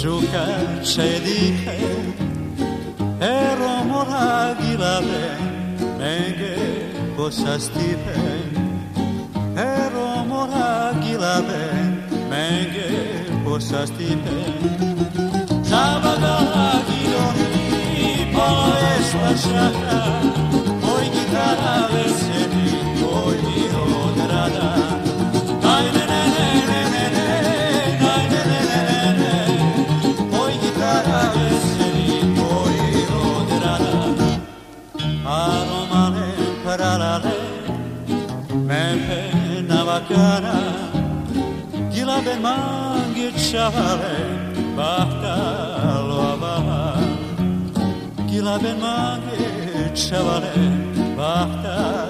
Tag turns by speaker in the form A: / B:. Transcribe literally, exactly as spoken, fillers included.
A: Giuca c'è di che ero mora gilave menge posa stipen ero mora gilave menge posa stipen Zabaga giloni polo espasaka oi gitara veseni oi odrada dai ne ne ne ne ne dai ne ne ne ne oi gitara veseni oi odrada aromale paralale mepe navakana gila ben mangi chavale bahta loava gila ben mangi chavale bahta